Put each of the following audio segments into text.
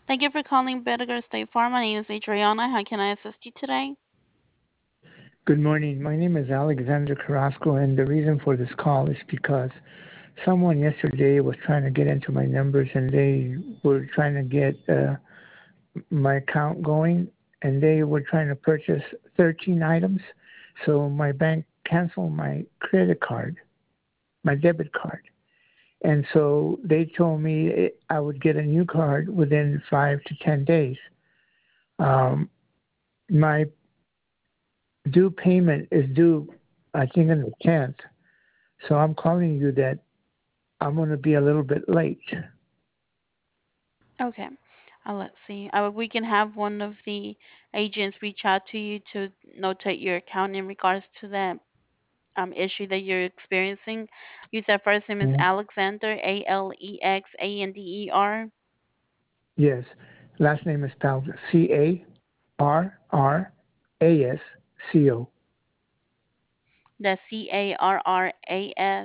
Thank you for calling Bettiger State Farm. My name is Adriana. How can I assist you today? Good morning. My name is Alexander Carrasco, and the reason for this call is because someone yesterday was trying to get into my numbers and they were trying to get my account going, and they were trying to purchase 13 items. So my bank canceled my credit card, my debit card. And so they told me I would get a new card within 5 to 10 days. Um, my due payment is due, I think, on the 10th. So I'm calling you that I'm going to be a little bit late. Okay. Let's see. We can have one of the agents reach out to you to notate your account in regards to that issue that you're experiencing. You said first name is Mhm. Alexander, Alexander. Yes. Last name is spelled Carrasco. That's Carras.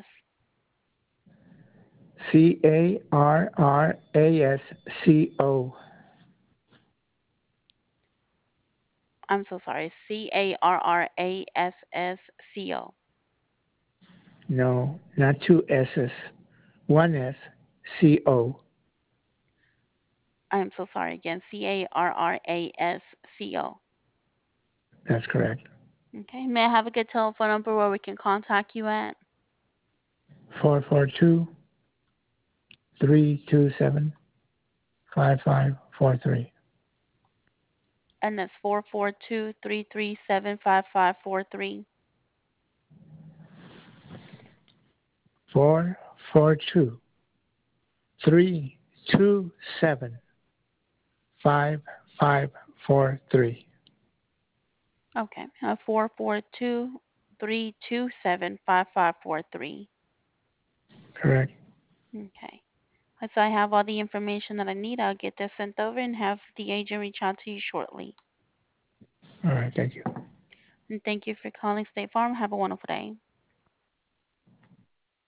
Carrasco. I'm so sorry. Carrassco. No, not two S's. One S. Co. I'm so sorry again. Carrasco. That's correct. Okay. May I have a good telephone number where we can contact you at? 442-327-5543. And that's 442-337-5543. 442-327-5543. Okay. 442-327-5543. Correct. Okay. So I have all the information that I need. I'll get this sent over and have the agent reach out to you shortly. All right. Thank you. And thank you for calling State Farm. Have a wonderful day.